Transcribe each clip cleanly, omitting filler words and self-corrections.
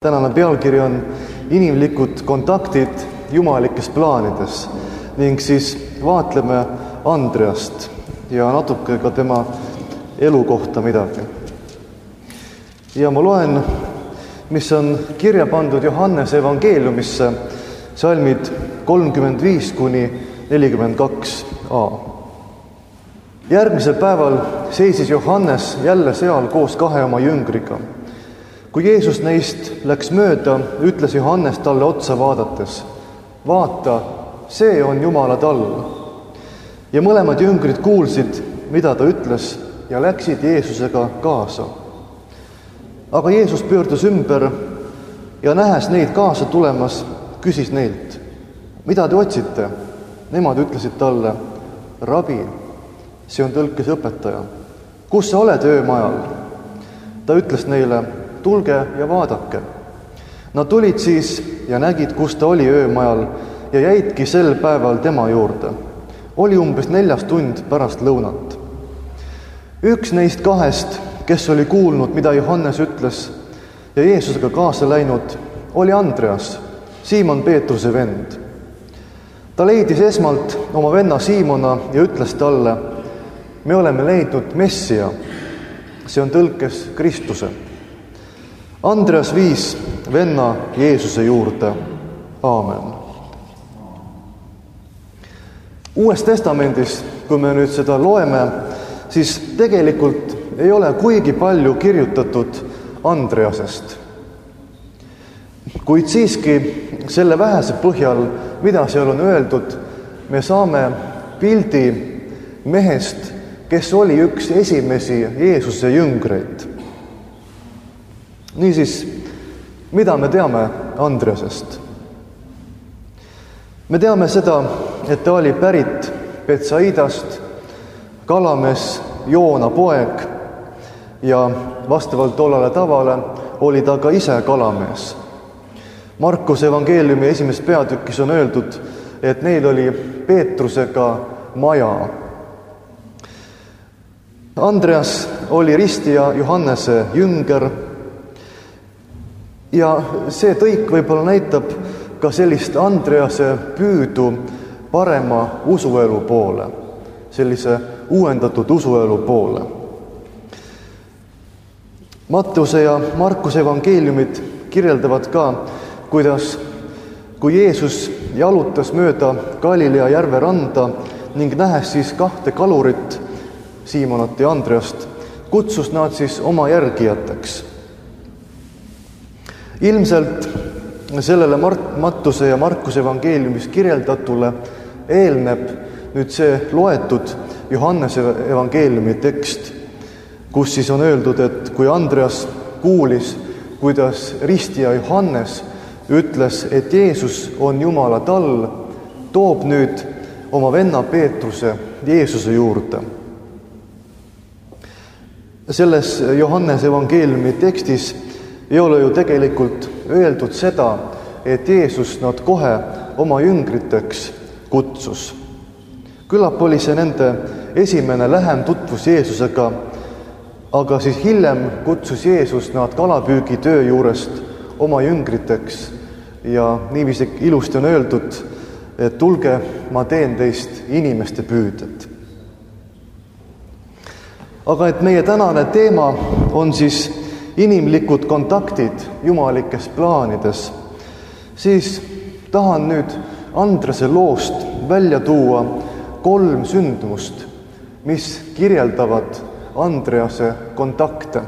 Tänane pealkiri on inimlikud kontaktid jumalikes plaanides ning siis vaatleme Andreast ja natuke ka tema elu kohta midagi. Ja ma loen, mis on kirja pandud Johannese evangeeliumisse, salmid 35–42a. Järgmisel päeval seisis Johannes jälle seal koos 2 oma jüngriga. Kui Jeesus neist läks mööda, ütles Johannes talle otsa vaadates: vaata, see on Jumala tall. Ja mõlemad jüngrid kuulsid, mida ta ütles, ja läksid Jeesusega kaasa. Aga Jeesus pöördus ümber ja nähes neid kaasa tulemas, küsis neilt: mida te otsite? Nemad ütlesid talle: rabi, see on tõlkes õpetaja. Kus sa oled öömajal? Ta ütles neile: tulge ja vaadake. Nad tulid siis ja nägid, kus ta oli öömajal ja jäidki sel päeval tema juurde. Oli umbes 4 tund pärast lõunat. Üks neist 2, kes oli kuulnud, mida Johannes ütles ja Jeesusega kaasa läinud, oli Andreas, Siimon Peetruse vend. Ta leidis esmalt oma venna Siimona ja ütles talle: me oleme leidnud Messia, see on tõlkes Kristuse. Andreas viis venna Jeesuse juurde. Aamen. Uues testamendis, kui me nüüd seda loeme, siis tegelikult ei ole kuigi palju kirjutatud Andreasest. Kuid siiski selle vähese põhjal, mida seal on öeldud, me saame pildi mehest, kes oli üks esimesi Jeesuse jüngreid. Niisiis, mida me teame Andreasest? Me teame seda, et ta oli pärit Betsaidast, kalamees Joona poeg ja vastavalt tollale tavale oli ta ka ise kalamees. Markuse evangeeliumi 1. peatükis on öeldud, et neil oli Peetrusega maja. Andreas oli ristija Johannese jünger ja see tõik võib-olla näitab ka sellist Andrease püüdu parema usuelu poole, sellise uuendatud usuelu poole. Mattuse ja Markuse evangeeliumid kirjeldavad ka, kuidas, kui Jeesus jalutas mööda Galilea järve randa ning nähes siis 2 kalurit, Siimonat ja Andreast, kutsus nad siis oma järgijateks. Ilmselt sellele Mattuse ja Markuse evangeeliumis kirjeldatule eelneb nüüd see loetud Johannese evangeeliumi tekst, kus siis on öeldud, et kui Andreas kuulis, kuidas ristija Johannes ütles, et Jeesus on Jumala tall, toob nüüd oma venna Peetruse Jeesuse juurde. Selles Johannese evangeeliumi tekstis ei ole ju tegelikult öeldud seda, et Jeesus nad kohe oma jüngriteks kutsus. Küllap oli see nende esimene lähem tutvus Jeesusega, aga siis hiljem kutsus Jeesus nad kalapüügitöö juurest oma jüngriteks ja niiviisi ilusti on öeldud, et tulge, ma teen teist inimeste püüdjad. Aga et meie tänane teema on siis inimlikud kontaktid jumalikes plaanides, siis tahan nüüd Andrese loost välja tuua 3 sündmust, mis kirjeldavad Andrease kontakte.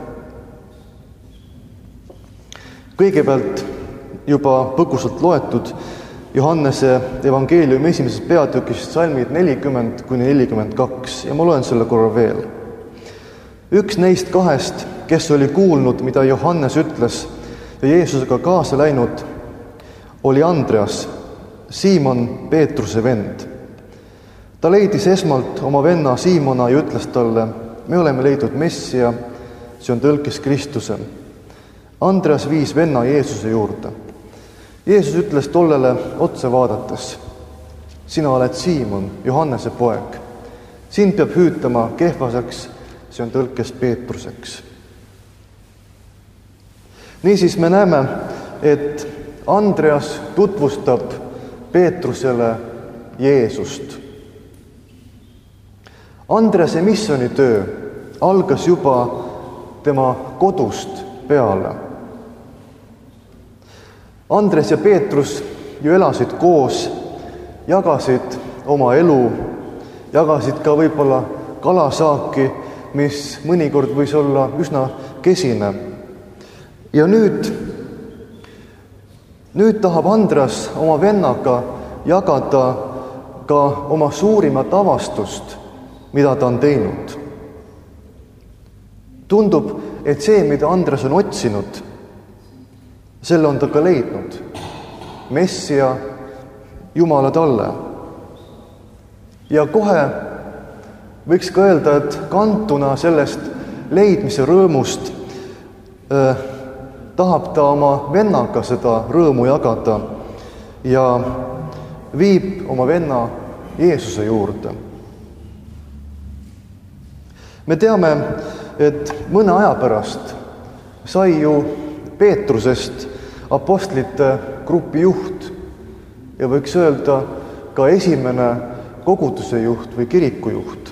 Kõigepealt juba põgusalt loetud Johannese evangeeliumi 1. peatükist salmid 40–42 ja ma loen selle korra veel. Üks neist 2, kes oli kuulnud, mida Johannes ütles ja Jeesusega kaasa läinud, oli Andreas, Siimon Peetruse vend. Ta leidis esmalt oma venna Siimona ja ütles talle: me oleme leidnud Messia, see on tõlkes Kristuse. Andreas viis venna Jeesuse juurde. Jeesus ütles tollele otsa vaadates: sina oled Siimon, Johannese poeg. Sind peab hüütama Kehvaseks, see on tõlkes Peetruseks. Niisiis me näeme et Andreas tutvustab Peetrusele Jeesust. Andrease missioonitöö algas juba tema kodust peale. Andres ja Peetrus ju elasid koos, jagasid oma elu, jagasid ka võib-olla kalasaaki, mis mõnikord võis olla üsna kesine. Ja nüüd tahab Andreas oma vennaga jagada ka oma suurimat avastust, mida ta on teinud. Tundub, et see, mida Andreas on otsinud, selle on ta ka leidnud. Messia, Jumala talle. Ja kohe võiks ka öelda, et kantuna sellest leidmise rõõmust tahab ta oma vennaga seda rõõmu jagada ja viib oma venna Jeesuse juurde. Me teame, et mõne aja pärast sai ju Peetrusest apostlite grupi juht ja võiks öelda ka esimene koguduse juht või kiriku juht.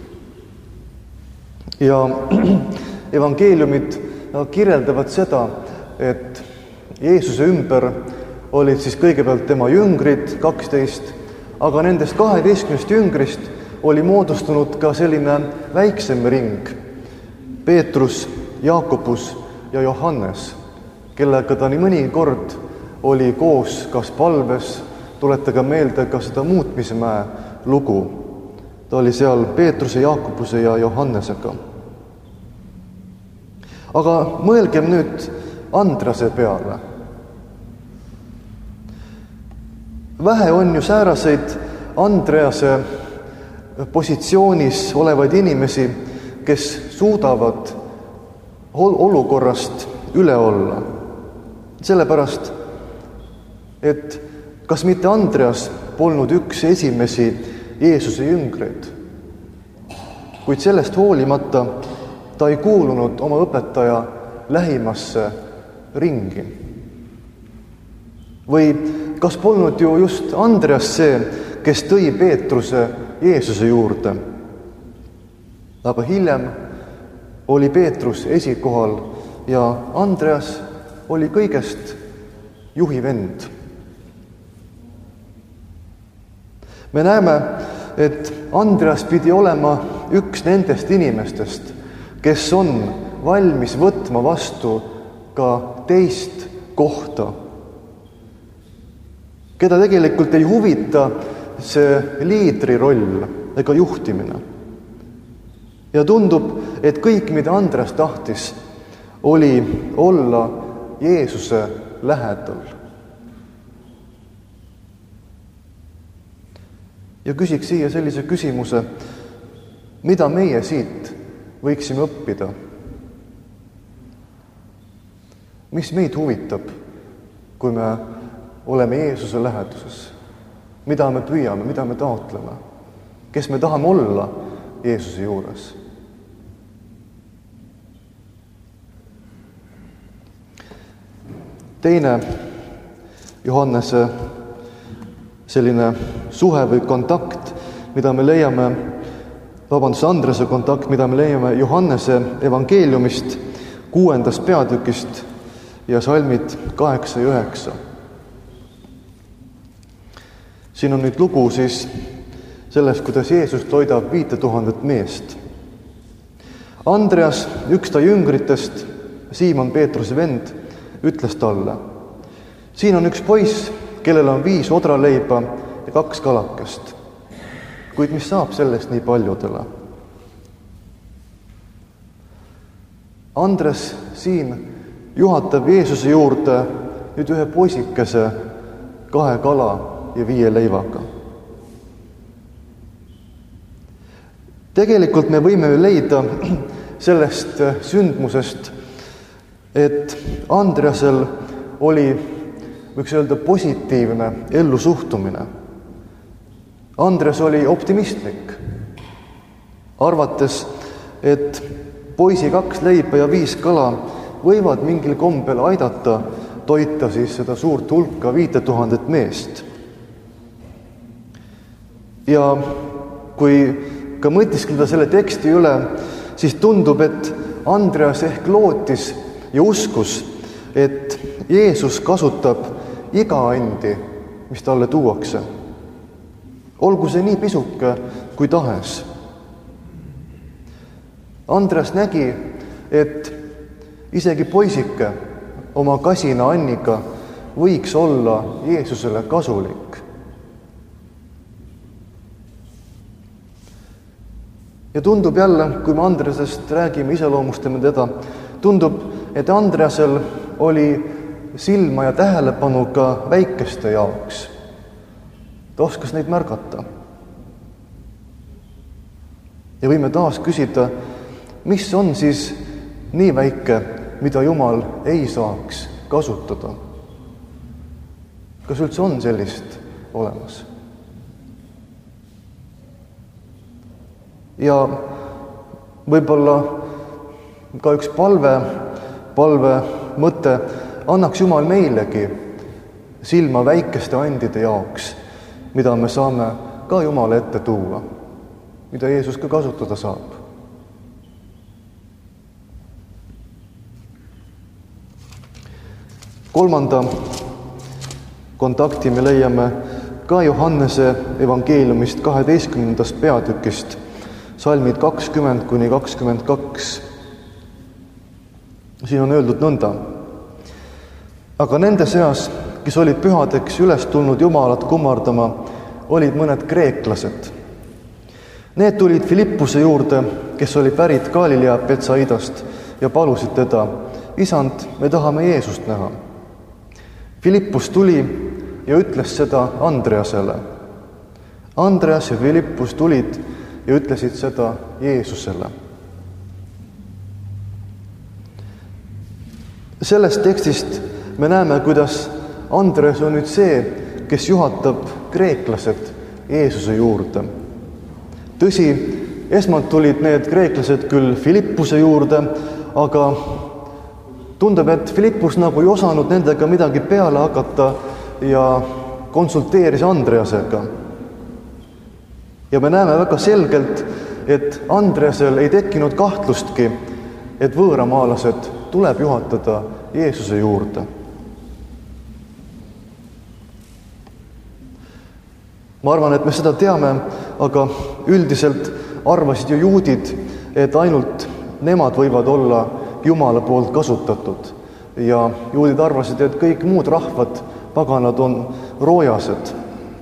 Ja evangeeliumid kirjeldavad seda, et Jeesuse ümber olid siis kõigepealt tema jüngrid, 12, aga nendest 12 jüngrist oli moodustunud ka selline väiksem ring, Peetrus, Jaakobus ja Johannes, kellega ta nii mõnikord oli koos kas palves, tuletage meelde ka seda Muutmismäe lugu. Ta oli seal Peetruse, Jaakobuse ja Johannesega. Aga mõelgem nüüd Andrease peale. Vähe on ju sääraseid Andrease positsioonis olevaid inimesi, kes suudavad olukorrast üle olla. Sellepärast, et kas mitte Andreas polnud üks esimesi Jeesuse jüngreid, kuid sellest hoolimata ta ei kuulunud oma õpetaja lähimasse ringi. Või kas polnud ju just Andreas see, kes tõi Peetruse Jeesuse juurde? Aga hiljem oli Peetrus esikohal ja Andreas oli kõigest juhivend. Me näeme, et Andreas pidi olema üks nendest inimestest, kes on valmis võtma vastu ka teist kohta, keda tegelikult ei huvita see liidri roll ega juhtimine. Ja tundub, et kõik, mida Andreas tahtis, oli olla Jeesuse lähedal. Ja küsiks siia sellise küsimuse, mida meie siit võiksime õppida? Mis meid huvitab, kui me oleme Jeesuse läheduses? Mida me püüame, mida me taotleme? Kes me tahame olla Jeesuse juures? Teine Johannese selline suhe või kontakt, mida me leiame, Andrese kontakt, mida me leiame Johannese evangeeliumist 6. peatükist ja salmid 8 ja 9. Siin on nüüd lugu siis sellest, kuidas Jeesus toidab 5000 meest. Andreas, üks ta jüngritest, Siimon Peetruse vend, ütles talle: siin on üks poiss, kellel on 5 odraleiba ja 2 kalakest. Kuid mis saab sellest nii paljudele? Andres siin juhatab Jeesuse juurde nüüd ühe poisikese 2 kala ja 5 leivaga. Tegelikult me võime ju leida sellest sündmusest, et Andreasel oli, võiks öelda, positiivne ellusuhtumine. Andres oli optimistlik, arvates, et poisi 2 leiba ja 5 kala võivad mingil kombel aidata toita siis seda suurt hulka 5000 meest. Ja kui ka mõtiskleda selle teksti üle, siis tundub, et Andreas ehk lootis ja uskus, et Jeesus kasutab iga andi, mis talle tuuakse. Olgu see nii pisuke kui tahes. Andreas nägi, et isegi poisike oma kasina Anniga võiks olla Jeesusele kasulik. Ja tundub jälle, kui me Andreasest räägime, iseloomustame teda, tundub, et Andreasel oli silma ja tähelepanu ka väikeste jaoks. Ta oskas neid märgata. Ja võime taas küsida, mis on siis nii väike, mida Jumal ei saaks kasutada? Kas üldse on sellist olemas? Ja võib-olla ka üks palve mõte, annaks Jumal meilegi silma väikeste andide jaoks, mida me saame ka Jumala ette tuua, mida Jeesus ka kasutada saab. Kolmanda kontakti me leiame ka Johannese evangeeliumist 12. peatükist, salmid 20-22. Siin on öeldud nõnda. Aga nende seas, kes olid pühadeks üles tulnud Jumalat kummardama, olid mõned kreeklased. Need tulid Filippuse juurde, kes oli pärit Galilea Betsaidast ja palusid teda, isand, me tahame Jeesust näha. Filippus tuli ja ütles seda Andreasele. Andreas ja Filippus tulid ja ütlesid seda Jeesusele. Sellest tekstist me näeme, kuidas Andreas on nüüd see, kes juhatab kreeklased Jeesuse juurde. Tõsi, esmalt tulid need kreeklased küll Filippuse juurde, aga tundub, et Filippus nagu ei osanud nendega midagi peale hakata ja konsulteeris Andreasega. Ja me näeme väga selgelt, et Andreasel ei tekkinud kahtlustki, et võõramaalased tuleb juhatada Jeesuse juurde. Ma arvan, et me seda teame, aga üldiselt arvasid ju juudid, et ainult nemad võivad olla Jumala poolt kasutatud. Ja juudid arvasid, et kõik muud rahvad, paganad on roojased.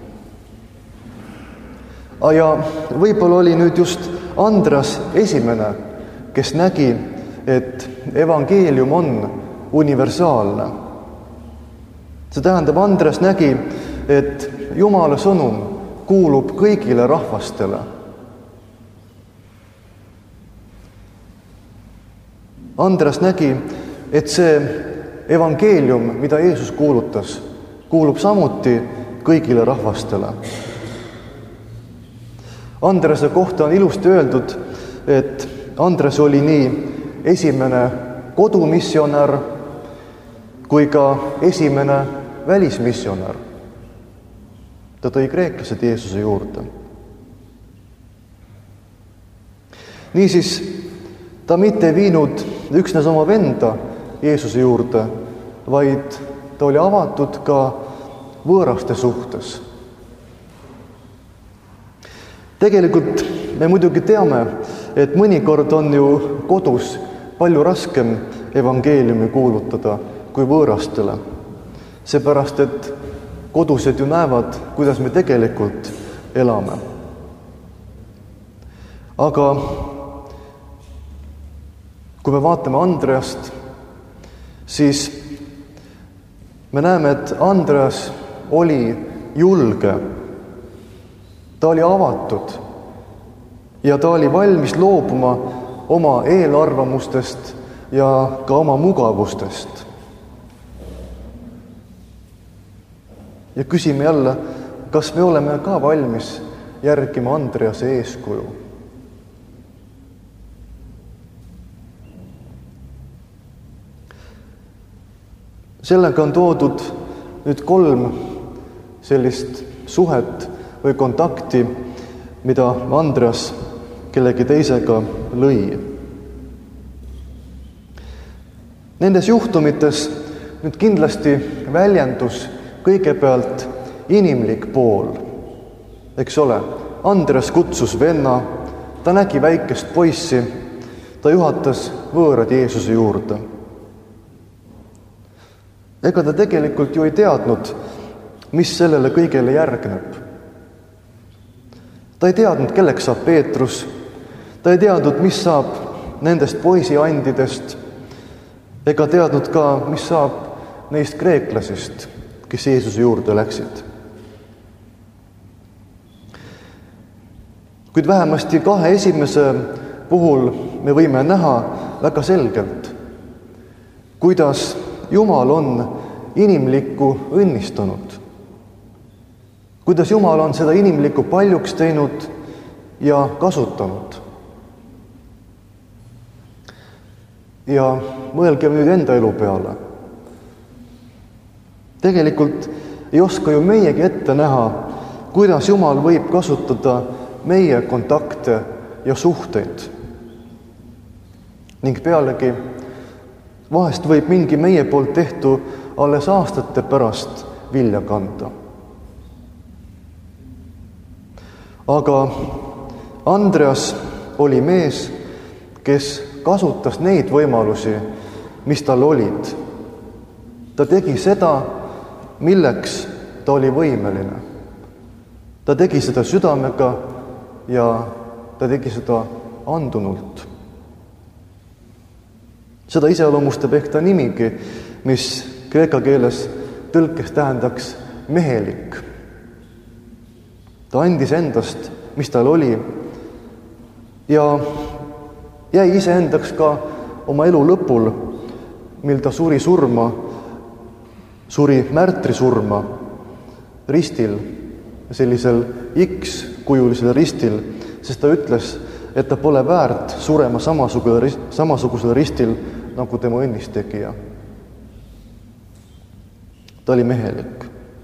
Ja võib-olla oli nüüd just Andreas esimene, kes nägi, et evangeelium on universaalne. See tähendab, Andreas nägi, et Jumala sõnum kuulub kõigile rahvastele. Andreas nägi, et see evangeelium, mida Jeesus kuulutas, kuulub samuti kõigile rahvastele. Andrease kohta on ilusti öeldud, et Andres oli nii esimene kodumissionär kui ka esimene välismissionär. Ta tõi kreeklased Jeesuse juurde. Niisiis, ta mitte ei viinud üksnes oma venda Jeesuse juurde, vaid ta oli avatud ka võõraste suhtes. Tegelikult me muidugi teame, et mõnikord on ju kodus palju raskem evangeeliumi kuulutada kui võõrastele. Seepärast, et kodused ju näevad, kuidas me tegelikult elame. Aga kui me vaatame Andreast, siis me näeme, et Andreas oli julge. Ta oli avatud ja ta oli valmis loobuma oma eelarvamustest ja ka oma mugavustest. Ja küsime jälle, kas me oleme ka valmis järgima Andrease eeskuju? Sellega on toodud nüüd 3 sellist suhet või kontakti, mida Andreas kellegi teisega lõi. Nendes juhtumites nüüd kindlasti väljendus kõigepealt inimlik pool, eks ole. Andreas kutsus venna, ta nägi väikest poissi, ta juhatas võõrad Jeesuse juurde. Ega ta tegelikult ju ei teadnud, mis sellele kõigele järgneb. Ta ei teadnud, kelleks saab Peetrus, ta ei teadnud, mis saab nendest poisiandidest, ega teadnud ka, mis saab neist kreeklasest, kes Jeesuse juurde läksid. Kuid vähemasti 2 esimese puhul me võime näha väga selgelt, kuidas Jumal on inimlikku õnnistanud. Kuidas Jumal on seda inimlikku paljuks teinud ja kasutanud. Ja mõelgem nüüd enda elu peale. Tegelikult ei oska ju meiegi ette näha, kuidas Jumal võib kasutada meie kontakte ja suhteid. Ning pealegi vahest võib mingi meie poolt tehtu alles aastate pärast vilja kanda. Aga Andreas oli mees, kes kasutas neid võimalusi, mis tal olid. Ta tegi seda, milleks ta oli võimeline. Ta tegi seda südamega ja ta tegi seda andunult. Seda iseloomustab ehk ta nimigi, mis kreeka keeles tõlkes tähendaks mehelik. Ta andis endast, mis tal oli, ja jäi iseendaks ka oma elu lõpul, mil ta suri märtri surma ristil, sellisel X-kujulisel ristil, sest ta ütles, et ta pole väärt surema samasugusel ristil, nagu tema õnnistegija. Ta oli mehelik.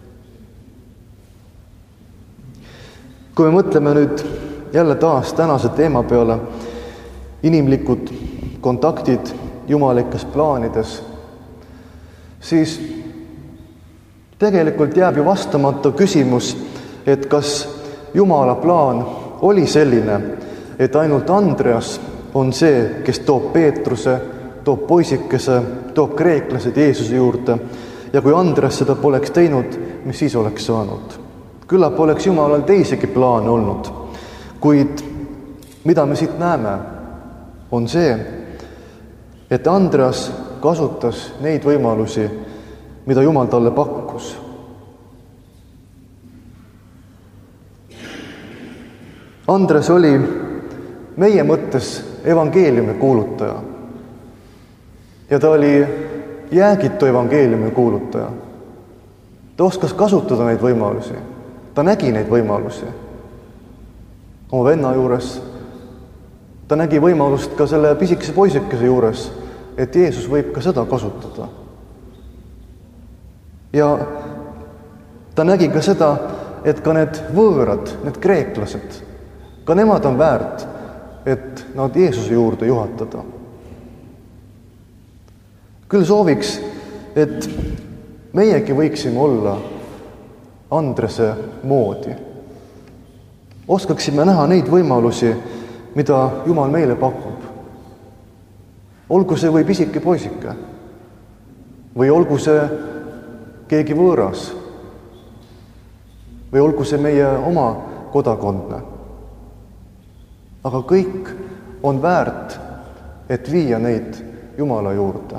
Kui me mõtleme nüüd jälle taas tänase teema peale, inimlikud kontaktid jumalikes plaanides, siis tegelikult jääb ju vastamata küsimus, et kas Jumala plaan oli selline, et ainult Andreas on see, kes toob Peetruse, toob poisikese, toob kreeklased Jeesuse juurde, ja kui Andreas seda poleks teinud, mis siis oleks saanud? Küllap oleks Jumalal teisigi plaane olnud, kuid mida me siit näeme, on see, et Andreas kasutas neid võimalusi, mida Jumal talle pakkus. Andres oli meie mõttes evangeeliumi kuulutaja. Ja ta oli jäägitu evangeeliumi kuulutaja. Ta oskas kasutada neid võimalusi. Ta nägi neid võimalusi oma venna juures. Ta nägi võimalust ka selle pisikese poisikese juures, et Jeesus võib ka seda kasutada. Ja ta nägi ka seda, et ka need võõrad, need kreeklased, ka nemad on väärt, et nad Jeesuse juurde juhatada. Küll sooviks, et meiegi võiksime olla Andrese moodi. Oskaksime näha neid võimalusi, mida Jumal meile pakub. Olgu see või pisike poisike, või olgu see keegi võõras, või olgu see meie oma kodakondne. Aga kõik on väärt, et viia neid Jumala juurde,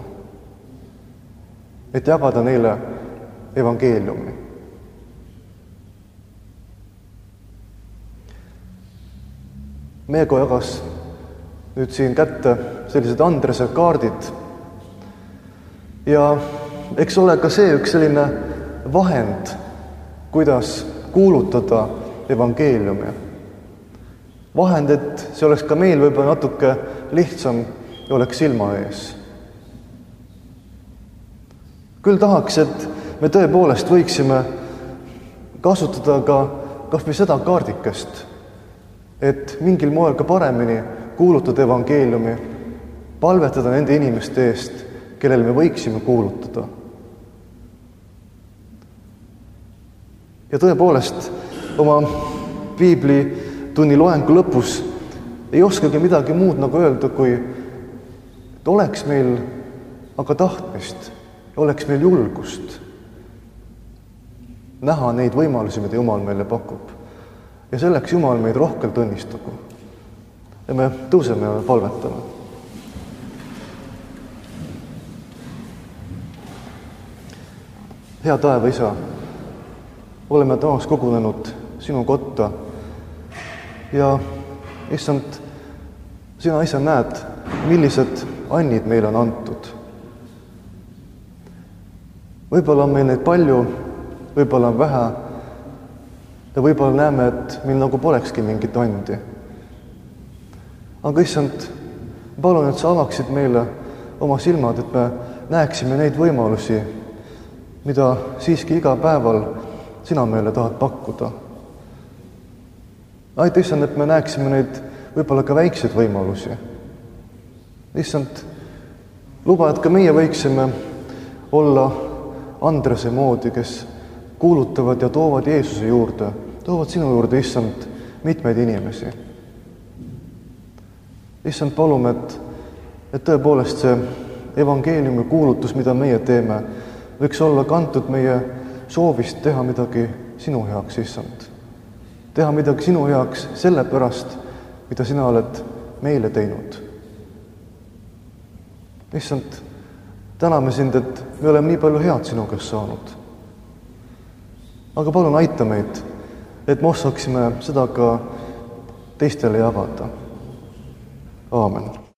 et jagada neile evangeeliumi. Meego jagas nüüd siin kätte sellised Andrese kaardid ja eks ole ka see üks selline vahend, kuidas kuulutada evangeeliumi. Vahend, et see oleks ka meil võib-olla natuke lihtsam ja oleks silma ees. Küll tahaks, et me tõepoolest võiksime kasutada ka kas või seda kaardikest, et mingil moel ka paremini kuulutada evangeeliumi, palvetada nende inimeste eest, kellele me võiksime kuulutada. Ja tõepoolest, oma piiblitunni loengu lõpus ei oskagi midagi muud nagu öelda, kui et oleks meil aga tahtmist, oleks meil julgust näha neid võimalusi, mida Jumal meile pakub. Ja selleks Jumal meid rohkelt õnnistagu. Ja me tõuseme ja palvetame. Hea taeva Isa, oleme taas kogunenud sinu kotta ja issand, sina ise näed, millised annid meile on antud. Võib-olla on meil neid palju, võib-olla on vähe ja võib-olla näeme, et meil nagu polekski mingit andi. Aga issand, palun, et sa avaksid meile oma silmad, et me näeksime neid võimalusi, mida siiski iga päeval sina meile tahad pakkuda. Aita, issand, et me näeksime neid võib-olla ka väikseid võimalusi. Issand, luba, et ka meie võiksime olla Andrese moodi, kes kuulutavad ja toovad Jeesuse juurde, toovad sinu juurde, issand, mitmeid inimesi. Issand, palume, et tõepoolest see evangeeliumi kuulutus, mida meie teeme, võiks olla kantud meie soovist teha midagi sinu heaks, issand. Teha midagi sinu heaks selle pärast, mida sina oled meile teinud. Issand, täname sind, et me oleme nii palju head sinu käest saanud. Aga palun aita meid, et me oskaksime seda ka teistele jagada. Aamen.